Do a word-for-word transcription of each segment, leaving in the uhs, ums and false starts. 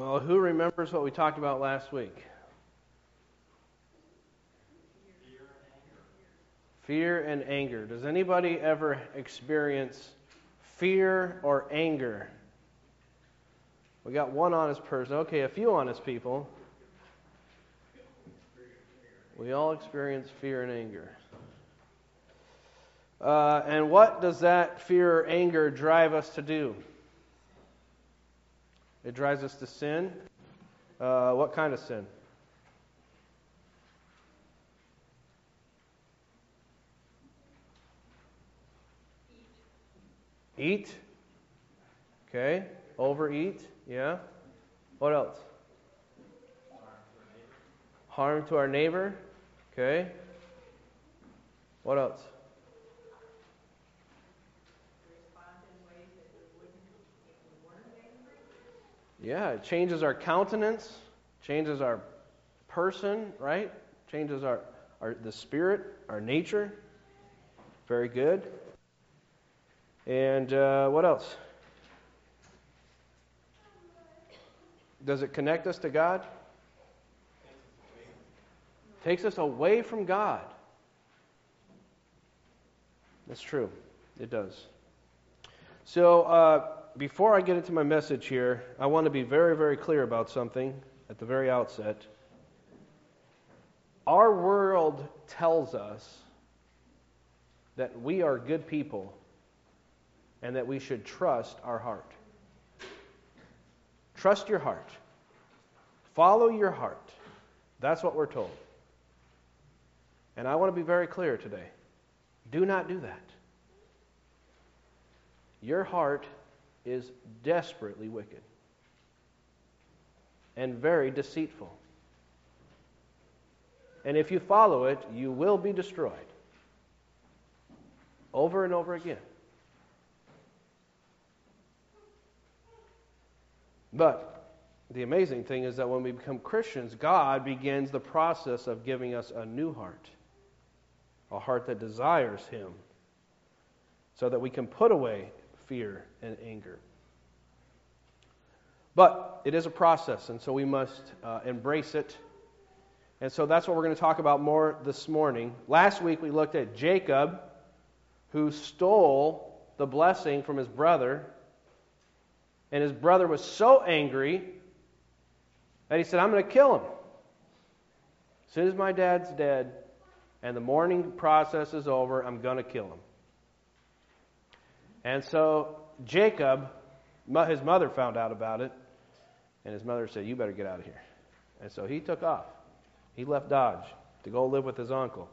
Well, who remembers what we talked about last week? Fear and anger. Does anybody ever experience fear or anger? We got one honest person. Okay, a few honest people. We all experience fear and anger. Uh, and what does that fear or anger drive us to do? It drives us to sin. Uh, what kind of sin? Eat. Eat. Okay. Overeat. Yeah. What else? Harm to our neighbor. Okay. What else? Yeah, it changes our countenance, changes our person, right? Changes our, our the spirit, our nature. Very good. And uh, what else? Does it connect us to God? Takes us away from God. That's true. It does. So, uh, before I get into my message here, I want to be very, very clear about something at the very outset. Our world tells us that we are good people and that we should trust our heart. Trust your heart. Follow your heart. That's what we're told. And I want to be very clear today. Do not do that. Your heart is desperately wicked and very deceitful. And if you follow it, you will be destroyed over and over again. But the amazing thing is that when we become Christians, God begins the process of giving us a new heart, a heart that desires Him, so that we can put away fear and anger. But it is a process, and so we must uh, embrace it. And so that's what we're going to talk about more this morning. Last week we looked at Jacob, who stole the blessing from his brother, and his brother was so angry that he said, I'm going to kill him. As soon as my dad's dead and the mourning process is over, I'm going to kill him. And so Jacob, his mother found out about it, and his mother said, you better get out of here. And so he took off. He left Dodge to go live with his uncle.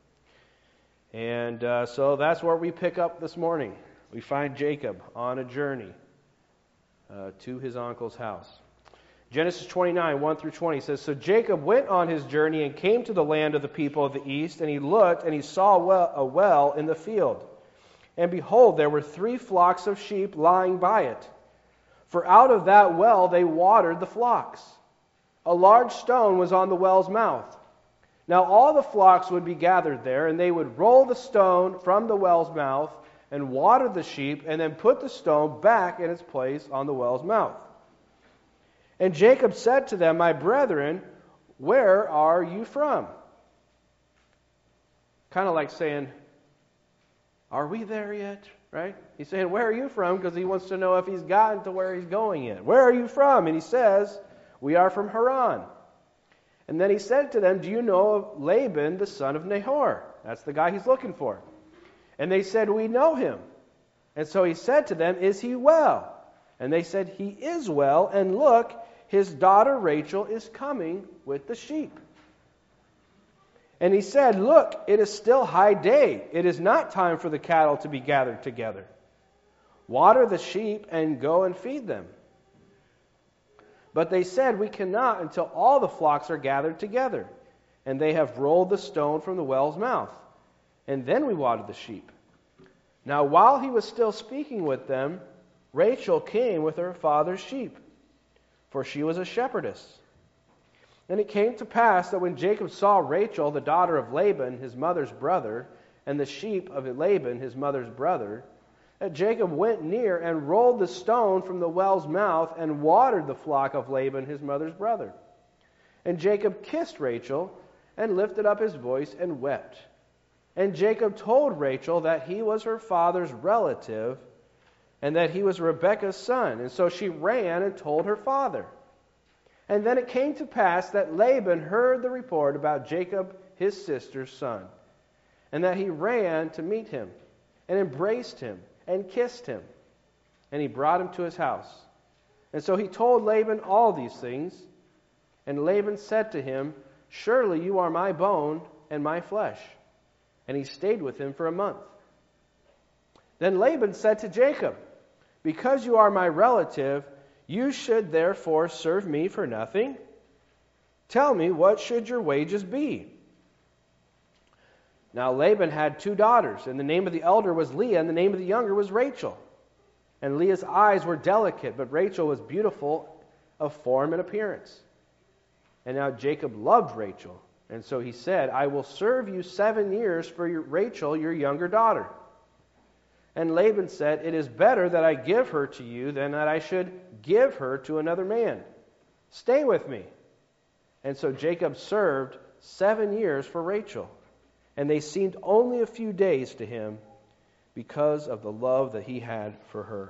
And uh, so that's where we pick up this morning. We find Jacob on a journey uh, to his uncle's house. Genesis twenty-nine, one through twenty says, So Jacob went on his journey and came to the land of the people of the east, and he looked, and he saw a well in the field. And behold, there were three flocks of sheep lying by it. For out of that well they watered the flocks. A large stone was on the well's mouth. Now all the flocks would be gathered there, and they would roll the stone from the well's mouth and water the sheep, and then put the stone back in its place on the well's mouth. And Jacob said to them, My brethren, where are you from? Kind of like saying, are we there yet? Right? He's saying, where are you from? Because he wants to know if he's gotten to where he's going yet. Where are you from? And he says, we are from Haran. And then he said to them, do you know of Laban, the son of Nahor? That's the guy he's looking for. And they said, we know him. And so he said to them, is he well? And they said, he is well. And look, his daughter Rachel is coming with the sheep. And he said, look, it is still high day. It is not time for the cattle to be gathered together. Water the sheep and go and feed them. But they said, we cannot until all the flocks are gathered together. And they have rolled the stone from the well's mouth. And then we watered the sheep. Now while he was still speaking with them, Rachel came with her father's sheep, for she was a shepherdess. And it came to pass that when Jacob saw Rachel, the daughter of Laban, his mother's brother, and the sheep of Laban, his mother's brother, that Jacob went near and rolled the stone from the well's mouth and watered the flock of Laban, his mother's brother. And Jacob kissed Rachel and lifted up his voice and wept. And Jacob told Rachel that he was her father's relative and that he was Rebekah's son. And so she ran and told her father. And then it came to pass that Laban heard the report about Jacob, his sister's son, and that he ran to meet him and embraced him and kissed him. And he brought him to his house. And so he told Laban all these things. And Laban said to him, "Surely you are my bone and my flesh." And he stayed with him for a month. Then Laban said to Jacob, "Because you are my relative, you should therefore serve me for nothing. Tell me, what should your wages be?" Now Laban had two daughters, and the name of the elder was Leah, and the name of the younger was Rachel. And Leah's eyes were delicate, but Rachel was beautiful of form and appearance. And now Jacob loved Rachel, and so he said, "I will serve you seven years for your, Rachel, your younger daughter." And Laban said, "It is better that I give her to you than that I should give her to another man. Stay with me." And so Jacob served seven years for Rachel. And they seemed only a few days to him because of the love that he had for her.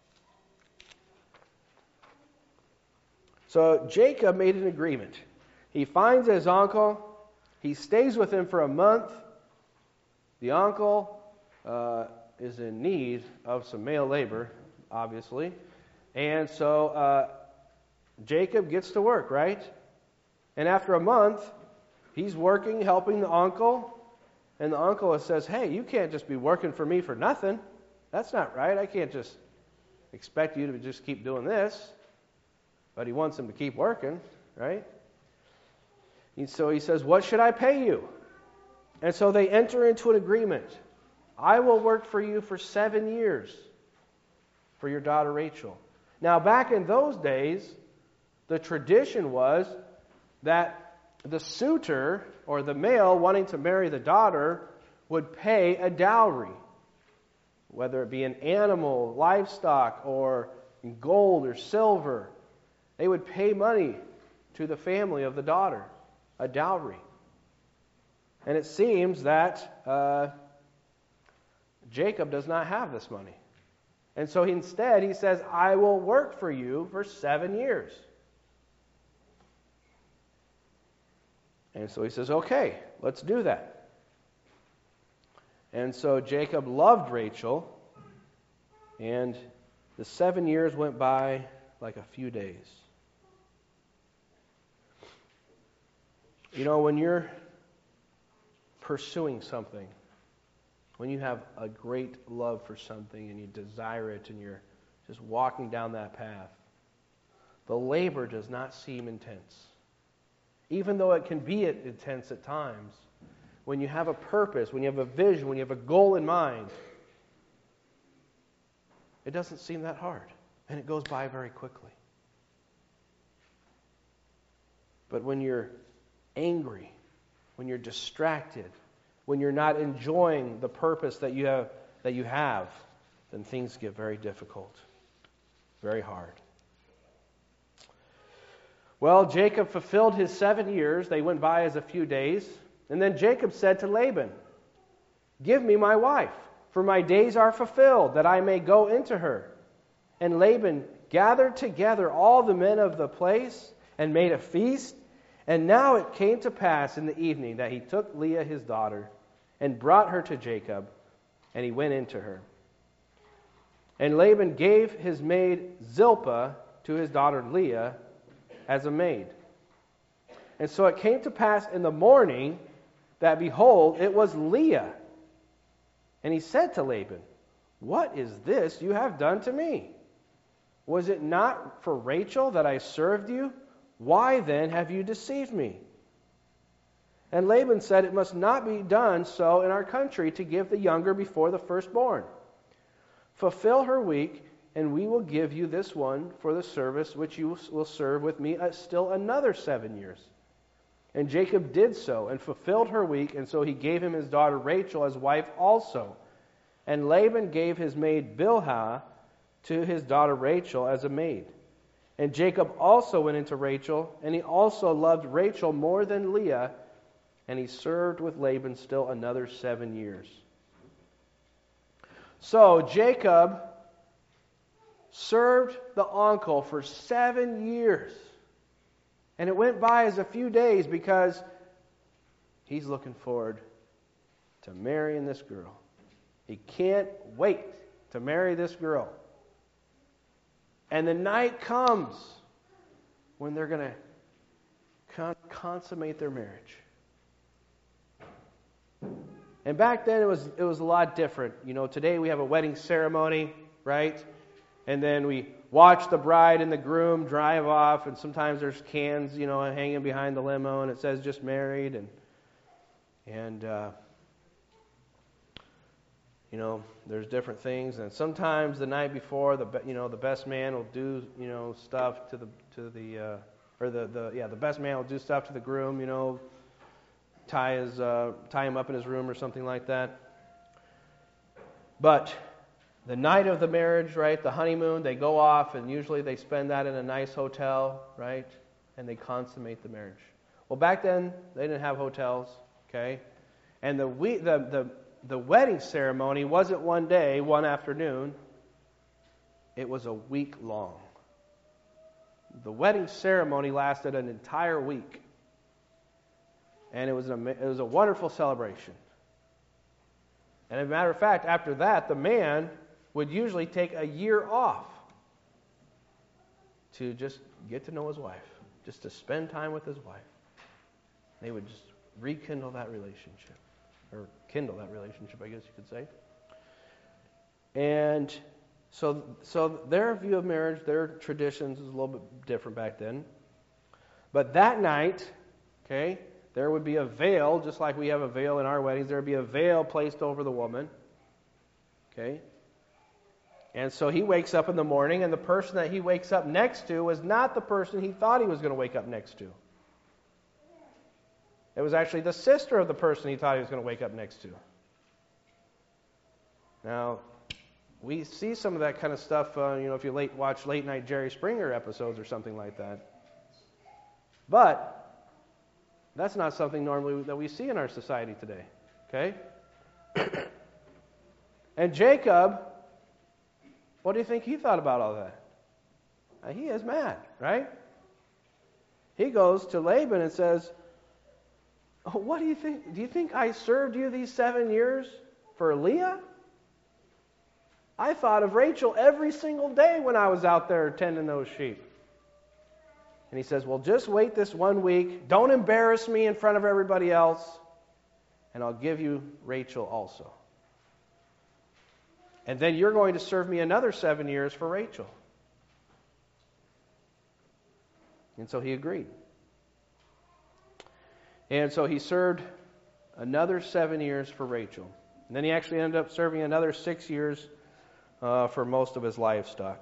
So Jacob made an agreement. He finds his uncle. He stays with him for a month. The uncle uh, is in need of some male labor, obviously. And so uh, Jacob gets to work, right? And after a month, he's working, helping the uncle. And the uncle says, "Hey, you can't just be working for me for nothing. That's not right. I can't just expect you to just keep doing this." But he wants him to keep working, right? And so he says, "What should I pay you?" And so they enter into an agreement. "I will work for you for seven years for your daughter Rachel." Now, back in those days, the tradition was that the suitor, or the male wanting to marry the daughter, would pay a dowry, whether it be an animal, livestock, or gold or silver. They would pay money to the family of the daughter, a dowry. And it seems that uh, Jacob does not have this money. And so instead he says, "I will work for you for seven years. And so he says, "Okay, let's do that." And so Jacob loved Rachel, and the seven years went by like a few days. You know, when you're pursuing something, when you have a great love for something and you desire it and you're just walking down that path, the labor does not seem intense. Even though it can be intense at times, when you have a purpose, when you have a vision, when you have a goal in mind, it doesn't seem that hard, and it goes by very quickly. But when you're angry, when you're distracted, when you're not enjoying the purpose that you have, that you have, then things get very difficult, very hard. Well, Jacob fulfilled his seven years. They went by as a few days. And then Jacob said to Laban, "Give me my wife, for my days are fulfilled, that I may go into her." And Laban gathered together all the men of the place and made a feast. And now it came to pass in the evening that he took Leah his daughter and brought her to Jacob, and he went into her. And Laban gave his maid Zilpah to his daughter Leah as a maid. And so it came to pass in the morning that, behold, it was Leah. And he said to Laban, "What is this you have done to me? Was it not for Rachel that I served you? Why then have you deceived me?" And Laban said, "It must not be done so in our country to give the younger before the firstborn. Fulfill her week, and we will give you this one for the service which you will serve with me still another seven years." And Jacob did so, and fulfilled her week, and so he gave him his daughter Rachel as wife also. And Laban gave his maid Bilhah to his daughter Rachel as a maid. And Jacob also went into Rachel, and he also loved Rachel more than Leah, and he served with Laban still another seven years. So Jacob served the uncle for seven years. And it went by as a few days because he's looking forward to marrying this girl. He can't wait to marry this girl. And the night comes when they're going to con- consummate their marriage. And back then it was it was a lot different. You know, today we have a wedding ceremony, right? And then we watch the bride and the groom drive off, and sometimes there's cans, you know, hanging behind the limo, and it says just married, and and uh, you know, there's different things. And sometimes the night before, the you know the best man will do you know stuff to the to the uh, or the the yeah the best man will do stuff to the groom, you know, tie his uh, tie him up in his room or something like that. But the night of the marriage, right, the honeymoon, they go off, and usually they spend that in a nice hotel, right, and they consummate the marriage. Well, back then, they didn't have hotels, okay, and the we, the the, the wedding ceremony wasn't one day, one afternoon. It was a week long. The wedding ceremony lasted an entire week, and it was an, it was a wonderful celebration. And as a matter of fact, after that, the man would usually take a year off to just get to know his wife, just to spend time with his wife. They would just rekindle that relationship, or kindle that relationship, I guess you could say. And so, so their view of marriage, their traditions, was a little bit different back then. But that night, okay, there would be a veil, just like we have a veil in our weddings. There would be a veil placed over the woman, okay. And so he wakes up in the morning, and the person that he wakes up next to was not the person he thought he was going to wake up next to. It was actually the sister of the person he thought he was going to wake up next to. Now, we see some of that kind of stuff, uh, you know, if you late watch late night Jerry Springer episodes or something like that. But that's not something normally that we see in our society today, okay? And Jacob, what do you think he thought about all that? Uh, he is mad, right? He goes to Laban and says, oh, what do you think? Do you think I served you these seven years for Leah? I thought of Rachel every single day when I was out there tending those sheep. And he says, well, just wait this one week. Don't embarrass me in front of everybody else, and I'll give you Rachel also. And then you're going to serve me another seven years for Rachel. And so he agreed. And so he served another seven years for Rachel. And then he actually ended up serving another six years uh, for most of his livestock.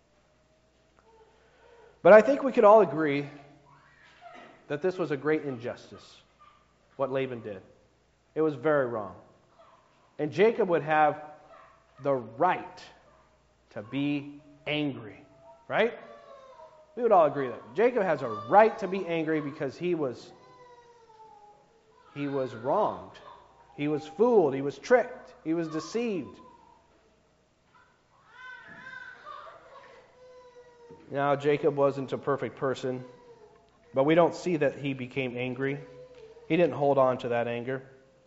But I think we could all agree that this was a great injustice, what Laban did. It was very wrong. And Jacob would have the right to be angry, right? We would all agree that Jacob has a right to be angry because he was he was wronged. He was fooled. He was tricked. He was deceived. Now, Jacob wasn't a perfect person, but we don't see that he became angry. He didn't hold on to that anger.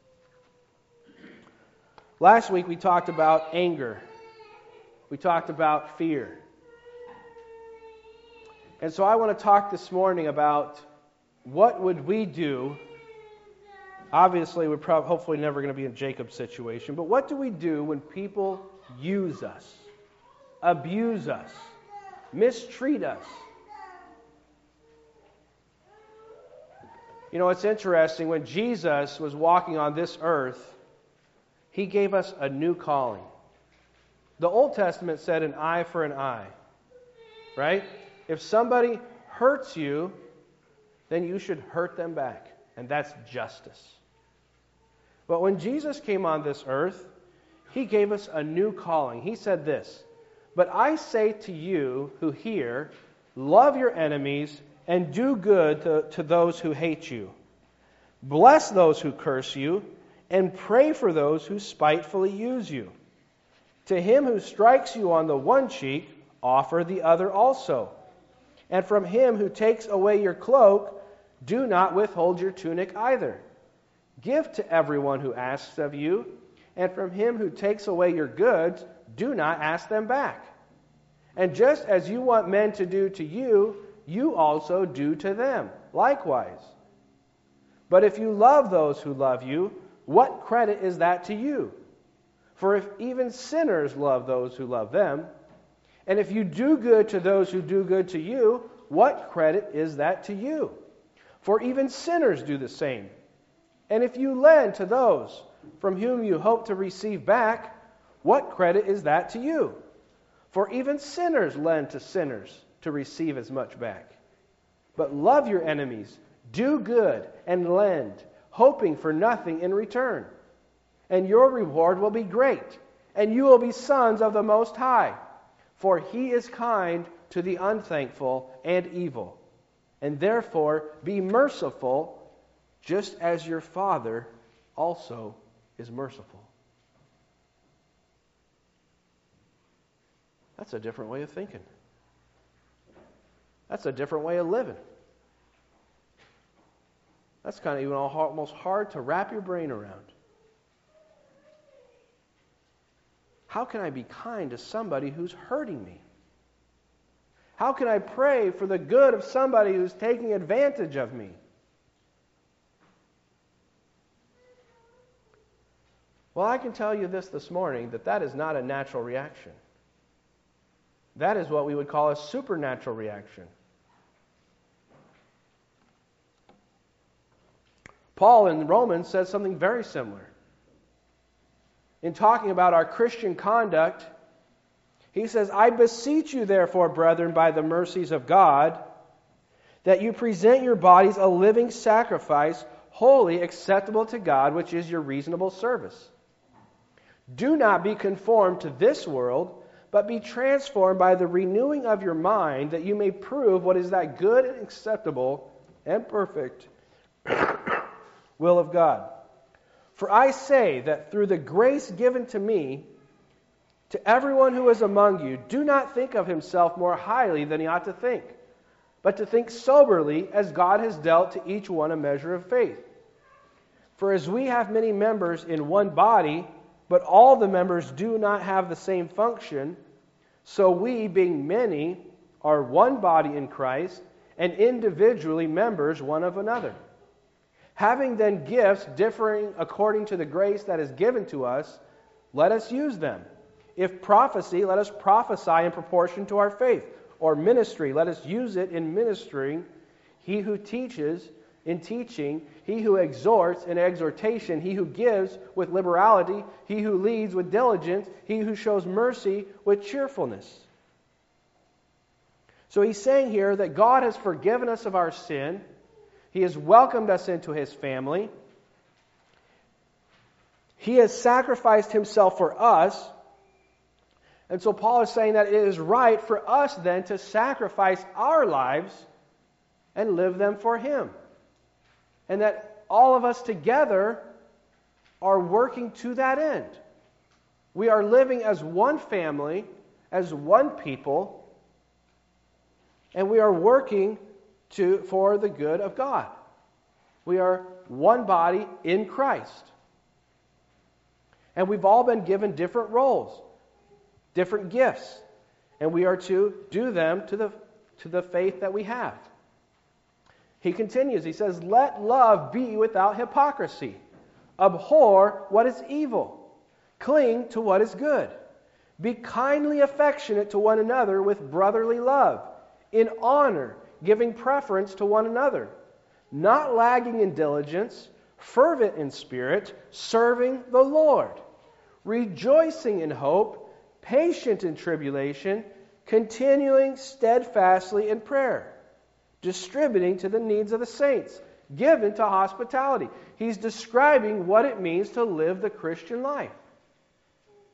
Last week we talked about anger. We talked about fear. And so I want to talk this morning about what would we do. Obviously, we're probably, hopefully never going to be in Jacob's situation, but what do we do when people use us, abuse us, mistreat us? You know, it's interesting. When Jesus was walking on this earth, He gave us a new calling. The Old Testament said an eye for an eye, right? If somebody hurts you, then you should hurt them back, and that's justice. But when Jesus came on this earth, He gave us a new calling. He said this, "But I say to you who hear, love your enemies and do good to, to those who hate you. Bless those who curse you and pray for those who spitefully use you. To him who strikes you on the one cheek, offer the other also. And from him who takes away your cloak, do not withhold your tunic either. Give to everyone who asks of you, and from him who takes away your goods, do not ask them back. And just as you want men to do to you, you also do to them likewise. But if you love those who love you, what credit is that to you? For if even sinners love those who love them, and if you do good to those who do good to you, what credit is that to you? For even sinners do the same. And if you lend to those from whom you hope to receive back, what credit is that to you? For even sinners lend to sinners to receive as much back. But love your enemies, do good, and lend, hoping for nothing in return. And your reward will be great, and you will be sons of the Most High. For He is kind to the unthankful and evil. And therefore be merciful, just as your Father also is merciful." That's a different way of thinking. That's a different way of living. That's kind of even almost hard to wrap your brain around. How can I be kind to somebody who's hurting me? How can I pray for the good of somebody who's taking advantage of me? Well, I can tell you this this morning, that that is not a natural reaction. That is what we would call a supernatural reaction. Paul in Romans says something very similar. In talking about our Christian conduct, he says, "I beseech you therefore, brethren, by the mercies of God, that you present your bodies a living sacrifice, holy, acceptable to God, which is your reasonable service. Do not be conformed to this world, but be transformed by the renewing of your mind, that you may prove what is that good and acceptable and perfect will of God. For I say that through the grace given to me, to everyone who is among you, do not think of himself more highly than he ought to think, but to think soberly, as God has dealt to each one a measure of faith. For as we have many members in one body, but all the members do not have the same function, so we, being many, are one body in Christ, and individually members one of another. Having then gifts differing according to the grace that is given to us, let us use them. If prophecy, let us prophesy in proportion to our faith. Or ministry, let us use it in ministering. He who teaches, in teaching. He who exhorts, in exhortation. He who gives, with liberality. He who leads, with diligence. He who shows mercy, with cheerfulness. So he's saying here that God has forgiven us of our sin. He has welcomed us into His family. He has sacrificed Himself for us. And so Paul is saying that it is right for us then to sacrifice our lives and live them for Him. And that all of us together are working to that end. We are living as one family, as one people, and we are working to for the good of God. We are one body in Christ. And we've all been given different roles, different gifts, and we are to do them to the, to the faith that we have. He continues, he says, "Let love be without hypocrisy. Abhor what is evil. Cling to what is good. Be kindly affectionate to one another with brotherly love, in honor, giving preference to one another, not lagging in diligence, fervent in spirit, serving the Lord, rejoicing in hope, patient in tribulation, continuing steadfastly in prayer, distributing to the needs of the saints, given to hospitality." He's describing what it means to live the Christian life.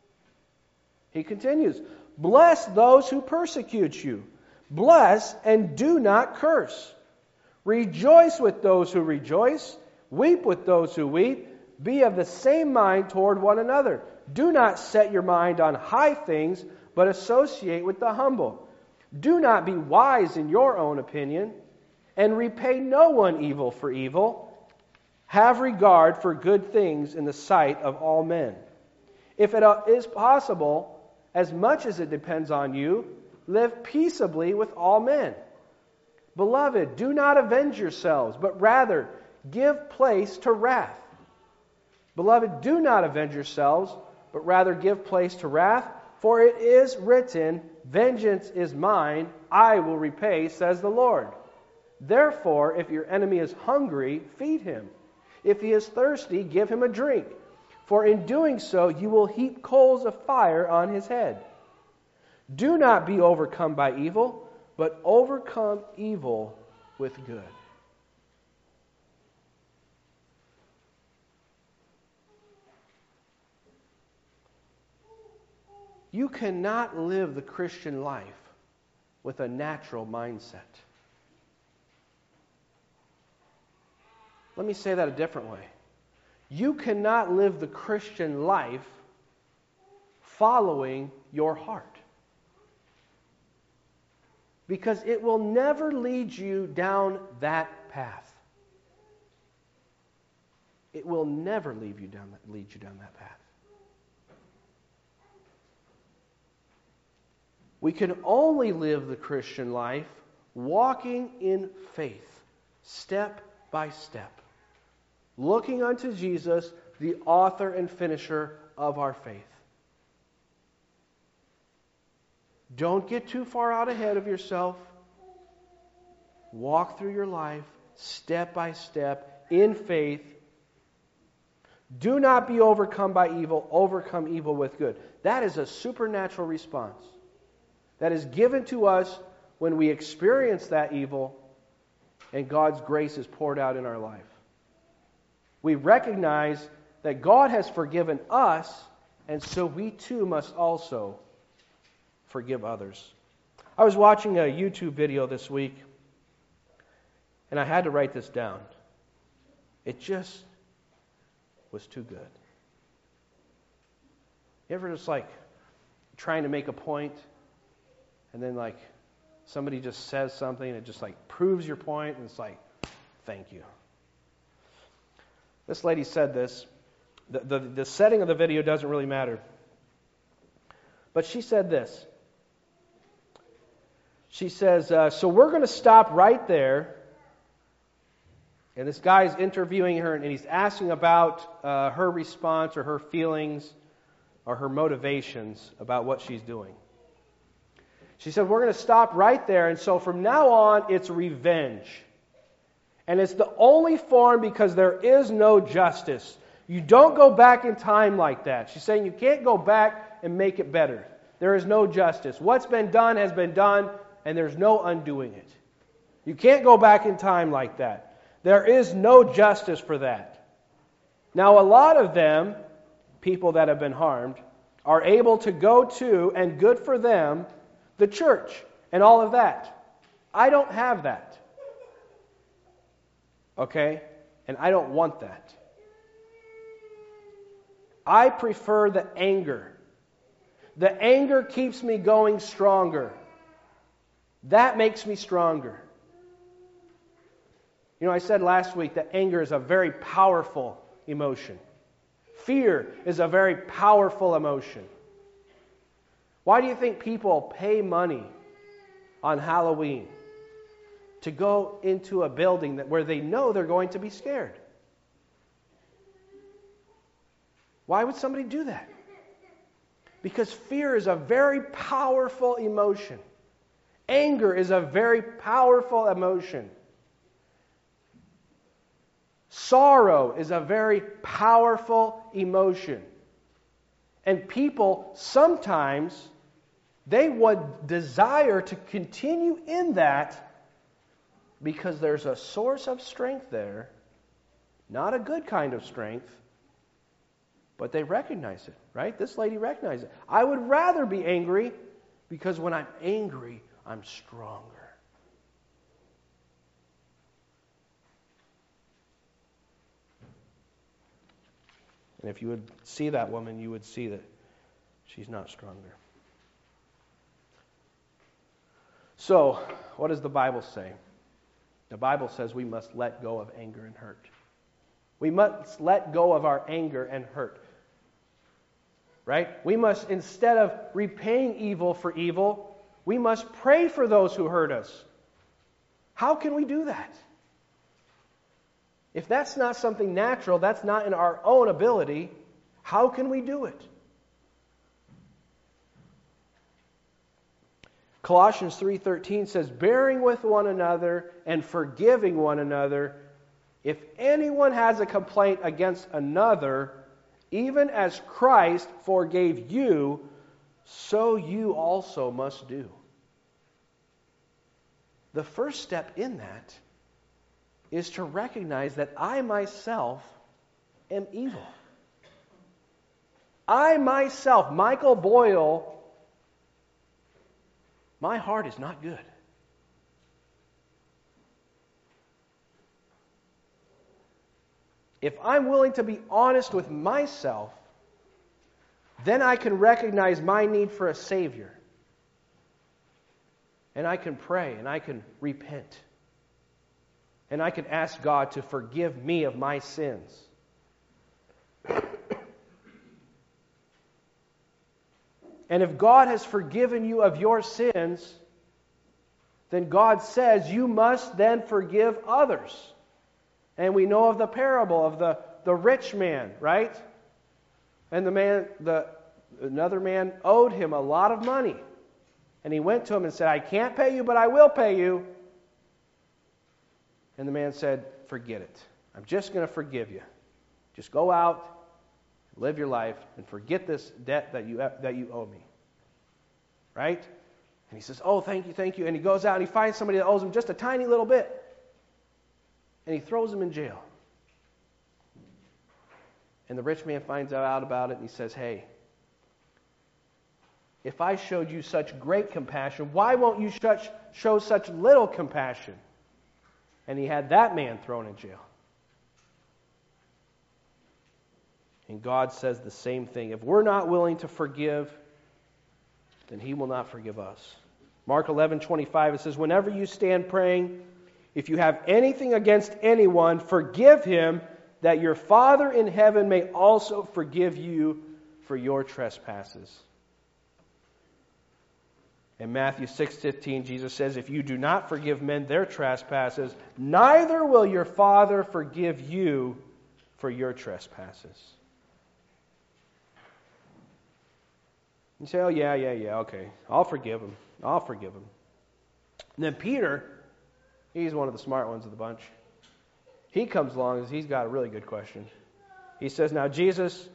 He continues, bless those who persecute you. Bless and do not curse. Rejoice with those who rejoice. Weep with those who weep. Be of the same mind toward one another. Do not set your mind on high things, but associate with the humble. Do not be wise in your own opinion, and repay no one evil for evil. Have regard for good things in the sight of all men. If it is possible, as much as it depends on you, live peaceably with all men. Beloved, do not avenge yourselves, but rather give place to wrath. Beloved, do not avenge yourselves, but rather give place to wrath, for it is written, vengeance is mine, I will repay, says the Lord. Therefore, if your enemy is hungry, feed him. If he is thirsty, give him a drink. For in doing so, you will heap coals of fire on his head. Do not be overcome by evil, but overcome evil with good. You cannot live the Christian life with a natural mindset. Let me say that a different way. You cannot live the Christian life following your heart. Because it will never lead you down that path. It will never lead you down that, lead you down that path. We can only live the Christian life walking in faith, step by step. Looking unto Jesus, the author and finisher of our faith. Don't get too far out ahead of yourself. Walk through your life, step by step, in faith. Do not be overcome by evil, overcome evil with good. That is a supernatural response that is given to us when we experience that evil and God's grace is poured out in our life. We recognize that God has forgiven us, and so we too must also forgive others. I was watching a YouTube video this week, and I had to write this down. It just was too good. You ever just like trying to make a point, and then like somebody just says something, and it just like proves your point, and it's like, thank you. This lady said this. The, the, the setting of the video doesn't really matter. But she said this. She says, uh, so we're going to stop right there. And this guy's interviewing her, and he's asking about uh, her response or her feelings or her motivations about what she's doing. She said, we're going to stop right there. And so from now on, it's revenge. And it's the only form because there is no justice. You don't go back in time like that. She's saying you can't go back and make it better. There is no justice. What's been done has been done, and there's no undoing it. You can't go back in time like that. There is no justice for that. Now, a lot of them, people that have been harmed, are able to go to, and good for them, the church and all of that. I don't have that. Okay? And I don't want that. I prefer the anger. The anger keeps me going stronger. That makes me stronger. You know, I said last week that anger is a very powerful emotion. Fear is a very powerful emotion. Why do you think people pay money on Halloween to go into a building that where they know they're going to be scared? Why would somebody do that? Because fear is a very powerful emotion. Anger is a very powerful emotion. Sorrow is a very powerful emotion. And people sometimes, they would desire to continue in that because there's a source of strength there, not a good kind of strength, But they recognize it, right? This lady recognized it. I would rather be angry because when I'm angry, I'm stronger. And if you would see that woman, you would see that she's not stronger. So, what does the Bible say? The Bible says we must let go of anger and hurt. We must let go of our anger and hurt. Right? We must, instead of repaying evil for evil, we must pray for those who hurt us. How can we do that? If that's not something natural, that's not in our own ability, how can we do it? Colossians three thirteen says, bearing with one another and forgiving one another. If anyone has a complaint against another, even as Christ forgave you, so you also must do. The first step in that is to recognize that I myself am evil. I myself, Michael Boyle, my heart is not good. If I'm willing to be honest with myself, then I can recognize my need for a Savior. And I can pray, and I can repent. And I can ask God to forgive me of my sins. And if God has forgiven you of your sins, then God says you must then forgive others. And we know of the parable of the, the rich man, right? And the man, the another man owed him a lot of money. And he went to him and said, I can't pay you, but I will pay you. And the man said, forget it. I'm just going to forgive you. Just go out, live your life, and forget this debt that you that you owe me. Right? And he says, oh, thank you, thank you. And he goes out and he finds somebody that owes him just a tiny little bit. And he throws him in jail. And the rich man finds out about it and he says, hey, if I showed you such great compassion, why won't you show such little compassion? And he had that man thrown in jail. And God says the same thing. If we're not willing to forgive, then He will not forgive us. Mark eleven twenty-five, it says, whenever you stand praying, if you have anything against anyone, forgive him, that your Father in heaven may also forgive you for your trespasses. In Matthew six fifteen, Jesus says, if you do not forgive men their trespasses, neither will your Father forgive you for your trespasses. You say, oh, yeah, yeah, yeah, okay. I'll forgive him. I'll forgive him. And then Peter, he's one of the smart ones of the bunch. He comes along and he's got a really good question. He says, now, Jesus,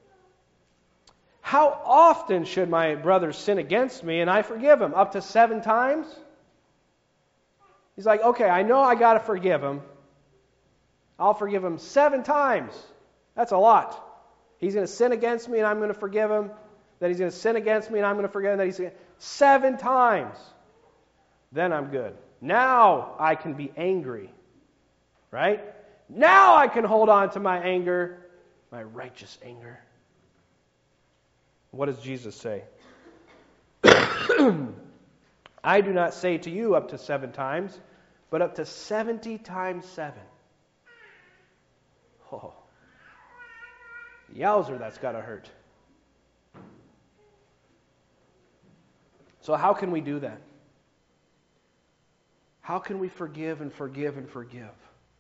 how often should my brother sin against me and I forgive him? Up to seven times? He's like, okay, I know I got to forgive him. I'll forgive him seven times. That's a lot. He's going to sin against me and I'm going to forgive him. Then he's going to sin against me and I'm going to forgive him. Then he's going to, seven times. Then I'm good. Now I can be angry. Right? Now I can hold on to my anger, my righteous anger. What does Jesus say? I do not say to you up to seven times, but up to seventy times seven. Oh. Yowzer, that's got to hurt. So how can we do that? How can we forgive and forgive and forgive?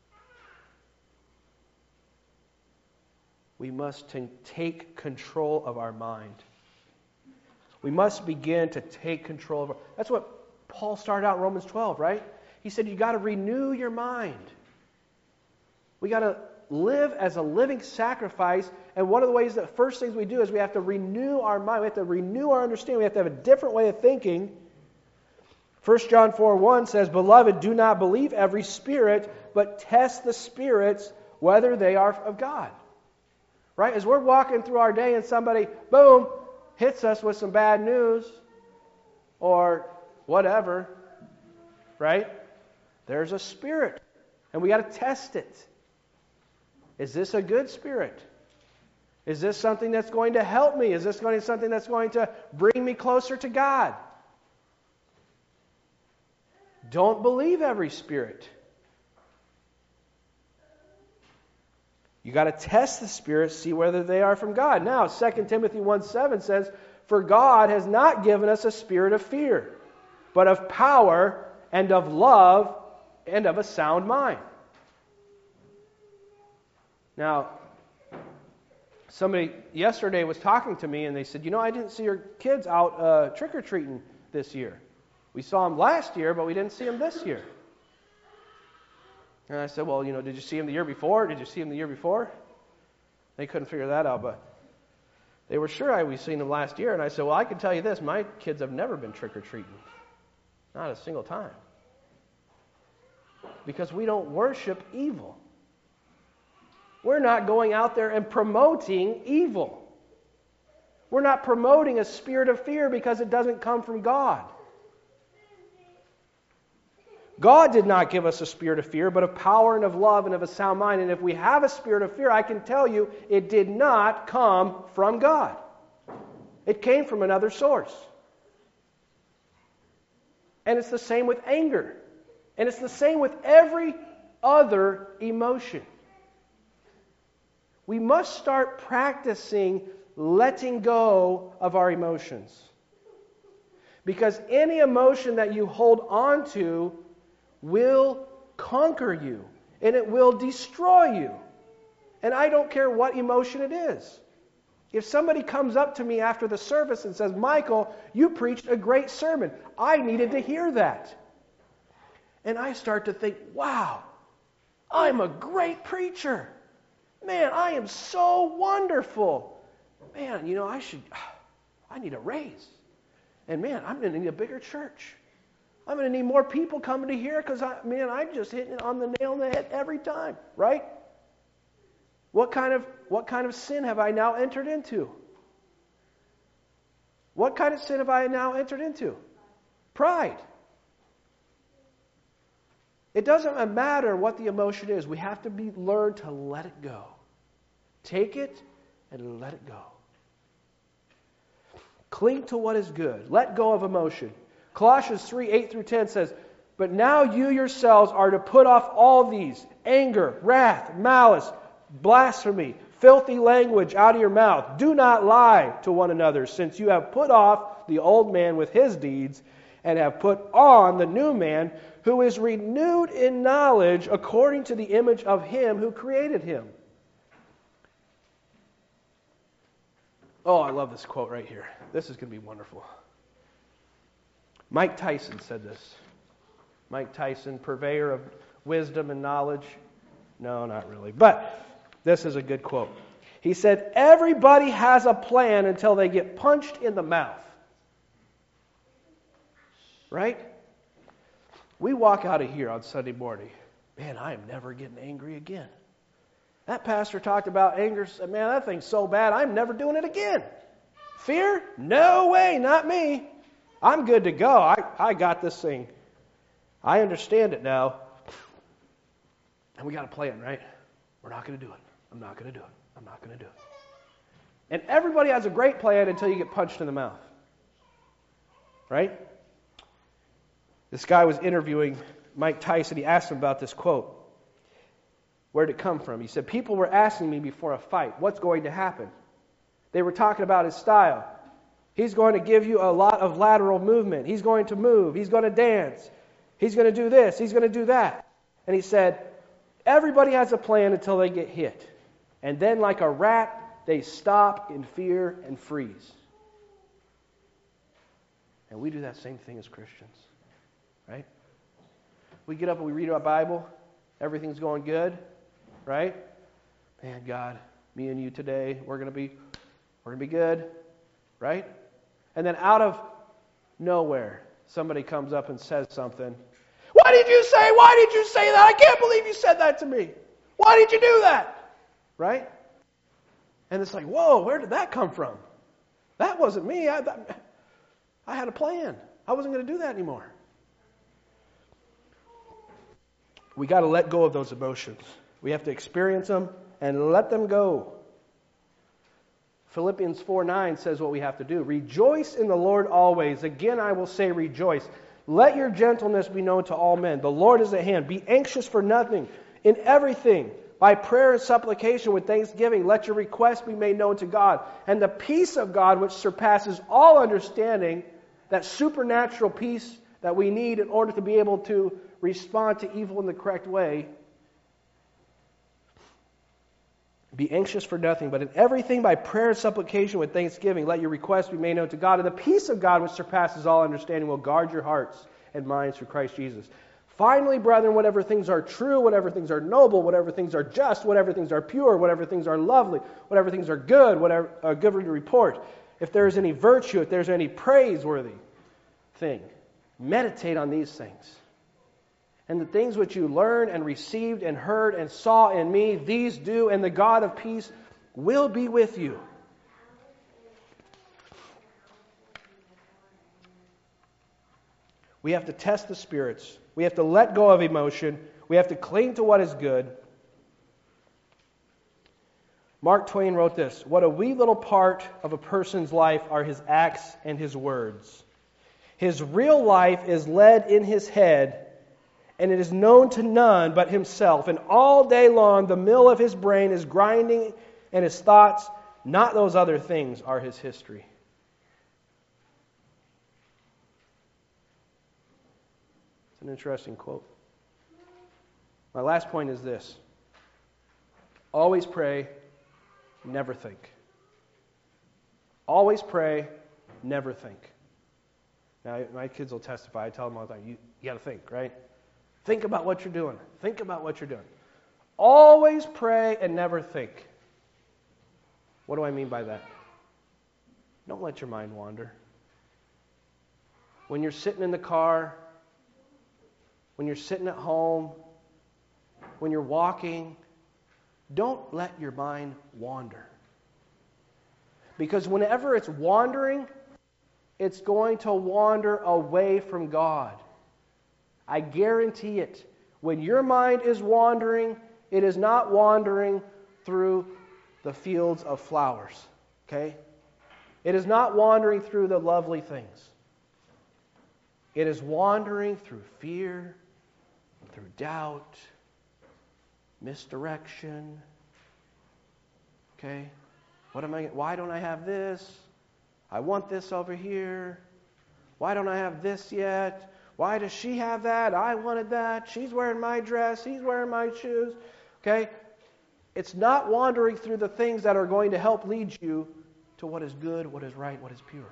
We must t- take control of our mind. We must begin to take control of our... That's what Paul started out in Romans twelve, right? He said you got to renew your mind. We got to live as a living sacrifice, and one of the ways, the first things we do is we have to renew our mind. We have to renew our understanding. We have to have a different way of thinking. First John four one says, beloved, do not believe every spirit, but test the spirits whether they are of God. Right? As we're walking through our day and somebody, boom, hits us with some bad news or whatever, right? There's a spirit, and we got to test it. Is this a good spirit? Is this something that's going to help me? Is this going to be something that's going to bring me closer to God? Don't believe every spirit. You got to test the spirits, see whether they are from God. Now, Second Timothy one seven says, "For God has not given us a spirit of fear, but of power and of love and of a sound mind." Now, somebody yesterday was talking to me and they said, you know, I didn't see your kids out uh, trick-or-treating this year. We saw them last year, but we didn't see them this year. And I said, well, you know, did you see them the year before? Did you see them the year before? They couldn't figure that out, but they were sure I we seen them last year. And I said, well, I can tell you this, my kids have never been trick-or-treating. Not a single time. Because we don't worship evil. We're not going out there and promoting evil. We're not promoting a spirit of fear because it doesn't come from God. God did not give us a spirit of fear, but of power and of love and of a sound mind. And if we have a spirit of fear, I can tell you it did not come from God. It came from another source. And it's the same with anger. And it's the same with every other emotion. We must start practicing letting go of our emotions. Because any emotion that you hold on to will conquer you. And it will destroy you. And I don't care what emotion it is. If somebody comes up to me after the service and says, Michael, you preached a great sermon. I needed to hear that. And I start to think, wow, I'm a great preacher. Man, I am so wonderful. Man, you know, I should, I need a raise. And man, I'm going to need a bigger church. I'm going to need more people coming to here because, I, man, I'm just hitting it on the nail on the head every time, right? What kind of, what kind of sin have I now entered into? What kind of sin have I now entered into? Pride. It doesn't matter what the emotion is. We have to be learn to let it go. Take it and let it go. Cling to what is good. Let go of emotion. Colossians three, eight through ten says, "But now you yourselves are to put off all these, anger, wrath, malice, blasphemy, filthy language out of your mouth. Do not lie to one another, since you have put off the old man with his deeds, and have put on the new man, who is renewed in knowledge according to the image of him who created him." Oh, I love this quote right here. This is going to be wonderful. Mike Tyson said this. Mike Tyson, purveyor of wisdom and knowledge. No, not really. But this is a good quote. He said, "Everybody has a plan until they get punched in the mouth." Right? We walk out of here on Sunday morning. Man, I am never getting angry again. That pastor talked about anger. Man, that thing's so bad, I'm never doing it again. Fear? No way, not me. I'm good to go. I, I got this thing. I understand it now. And we got a plan, right? We're not going to do it. I'm not going to do it. I'm not going to do it. And everybody has a great plan until you get punched in the mouth. Right? This guy was interviewing Mike Tyson. He asked him about this quote. Where'd it come from? He said, "People were asking me before a fight, what's going to happen? They were talking about his style. He's going to give you a lot of lateral movement. He's going to move. He's going to dance. He's going to do this. He's going to do that." And he said, everybody has a plan until they get hit. And then like a rat, they stop in fear and freeze. And we do that same thing as Christians. Right? We get up and we read our Bible. Everything's going good. Right? Man, God, me and you today, we're going to be we're going to be good. Right? And then out of nowhere, somebody comes up and says something. "What did you say? Why did you say that? I can't believe you said that to me. Why did you do that?" Right? And it's like, whoa, where did that come from? That wasn't me. I, that, I had a plan. I wasn't going to do that anymore. We got to let go of those emotions. We have to experience them and let them go. Philippians four nine says what we have to do. Rejoice in the Lord always. Again, I will say rejoice. Let your gentleness be known to all men. The Lord is at hand. Be anxious for nothing. In everything, by prayer and supplication with thanksgiving, let your requests be made known to God. And the peace of God, which surpasses all understanding, that supernatural peace that we need in order to be able to respond to evil in the correct way. Be anxious for nothing, but in everything by prayer and supplication with thanksgiving, let your requests be made known to God. And the peace of God, which surpasses all understanding, will guard your hearts and minds through Christ Jesus. Finally, brethren, whatever things are true, whatever things are noble, whatever things are just, whatever things are pure, whatever things are lovely, whatever things are good, whatever uh, good to report, if there is any virtue, if there is any praiseworthy thing, meditate on these things. And the things which you learned and received and heard and saw in me, these do, and the God of peace will be with you. We have to test the spirits. We have to let go of emotion. We have to cling to what is good. Mark Twain wrote this: what a wee little part of a person's life are his acts and his words. His real life is led in his head, and it is known to none but himself. And all day long the mill of his brain is grinding, and his thoughts, not those other things, are his history. It's an interesting quote. My last point is this: always pray, never think. Always pray, never think. Now, my kids will testify. I tell them all the time, you, you got to think, right? Think about what you're doing. Think about what you're doing. Always pray and never think. What do I mean by that? Don't let your mind wander. When you're sitting in the car, when you're sitting at home, when you're walking, don't let your mind wander. Because whenever it's wandering, it's going to wander away from God. I guarantee it. When your mind is wandering, it is not wandering through the fields of flowers. Okay? It is not wandering through the lovely things. It is wandering through fear, through doubt, misdirection. Okay? What am I? Why don't I have this? I want this over here. Why don't I have this yet? Why does she have that? I wanted that. She's wearing my dress. He's wearing my shoes. Okay? It's not wandering through the things that are going to help lead you to what is good, what is right, what is pure.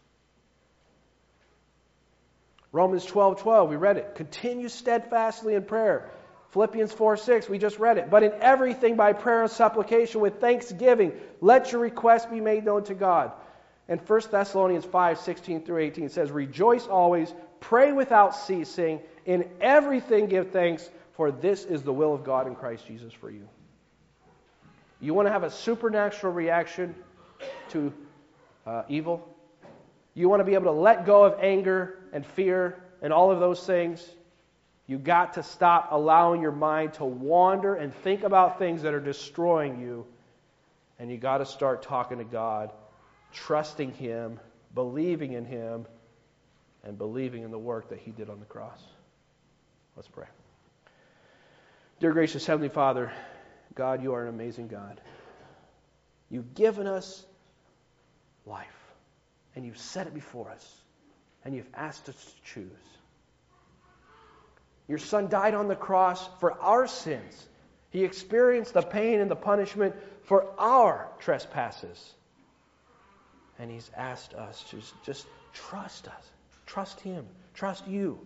Romans twelve twelve, we read it. Continue steadfastly in prayer. Philippians four six, we just read it. But in everything by prayer and supplication with thanksgiving, let your requests be made known to God. And First Thessalonians five sixteen through eighteen says, rejoice always, pray without ceasing, in everything give thanks, for this is the will of God in Christ Jesus for you. You want to have a supernatural reaction to uh, evil? You want to be able to let go of anger and fear and all of those things? You got to stop allowing your mind to wander and think about things that are destroying you. And you got to start talking to God, trusting Him, believing in Him, and believing in the work that He did on the cross. Let's pray. Dear gracious Heavenly Father, God, you are an amazing God. You've given us life, and you've set it before us, and you've asked us to choose. Your Son died on the cross for our sins. He experienced the pain and the punishment for our trespasses. And He's asked us to just trust us. Trust Him. Trust you.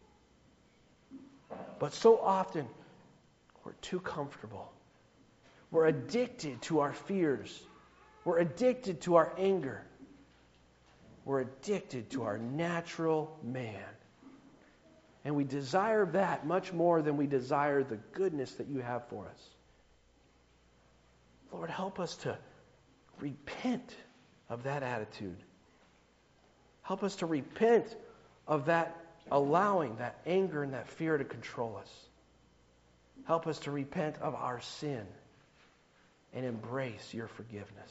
But so often, we're too comfortable. We're addicted to our fears. We're addicted to our anger. We're addicted to our natural man. And we desire that much more than we desire the goodness that you have for us. Lord, help us to repent of that attitude. Help us to repent of that allowing that anger and that fear to control us. Help us to repent of our sin and embrace your forgiveness.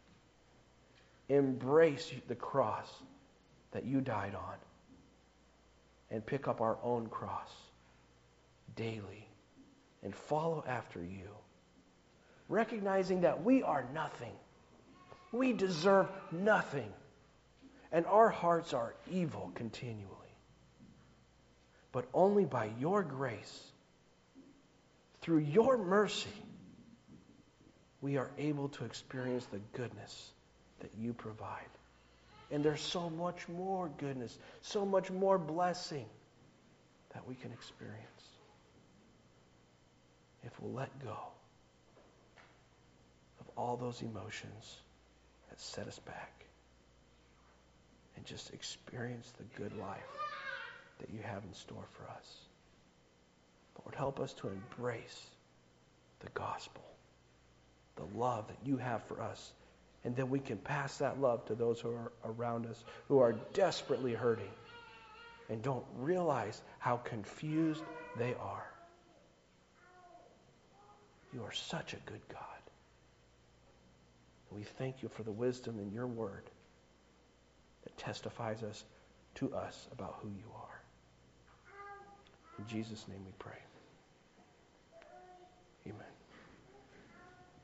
Embrace the cross that you died on and pick up our own cross daily and follow after you, recognizing that we are nothing. We deserve nothing. And our hearts are evil continually. But only by your grace, through your mercy, we are able to experience the goodness that you provide. And there's so much more goodness, so much more blessing that we can experience if we'll let go of all those emotions that set us back and just experience the good life that you have in store for us. Lord, help us to embrace the gospel, the love that you have for us, and then we can pass that love to those who are around us who are desperately hurting and don't realize how confused they are. You are such a good God. And we thank you for the wisdom in your word that testifies us to us about who you are. In Jesus' name we pray. Amen.